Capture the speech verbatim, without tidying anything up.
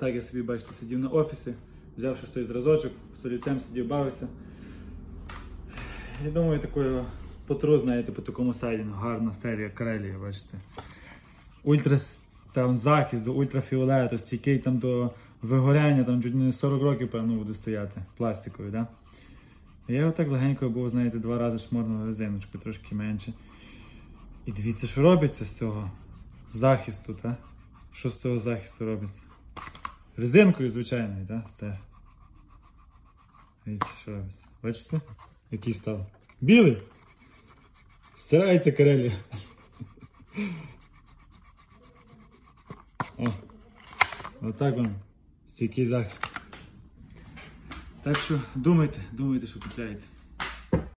Так я собі, бачите, сидів на офісі, взяв щось той зразочок, з олівцем сидів, бавився. Я думаю, такою потру, знаєте, по такому сайдінгу, гарна серія Карелія, бачите. Ультра там захист до ультрафіолету, стійкий там до вигоряння, там чуть не сорок років, певно, буде стояти, пластиковий, да? Я його так легенько був, знаєте, два рази шморнув резиночку, трошки менше. І дивіться, що робиться з цього захисту, так? Що з цього захисту робиться? Резинкою звичайною, так? Стеж. Дивіться, що робиться. Бачите? Який став? Білий! Стирається Карелія. О! Отак вам. Стійкий захист. Так що думайте, думайте, що купляєте.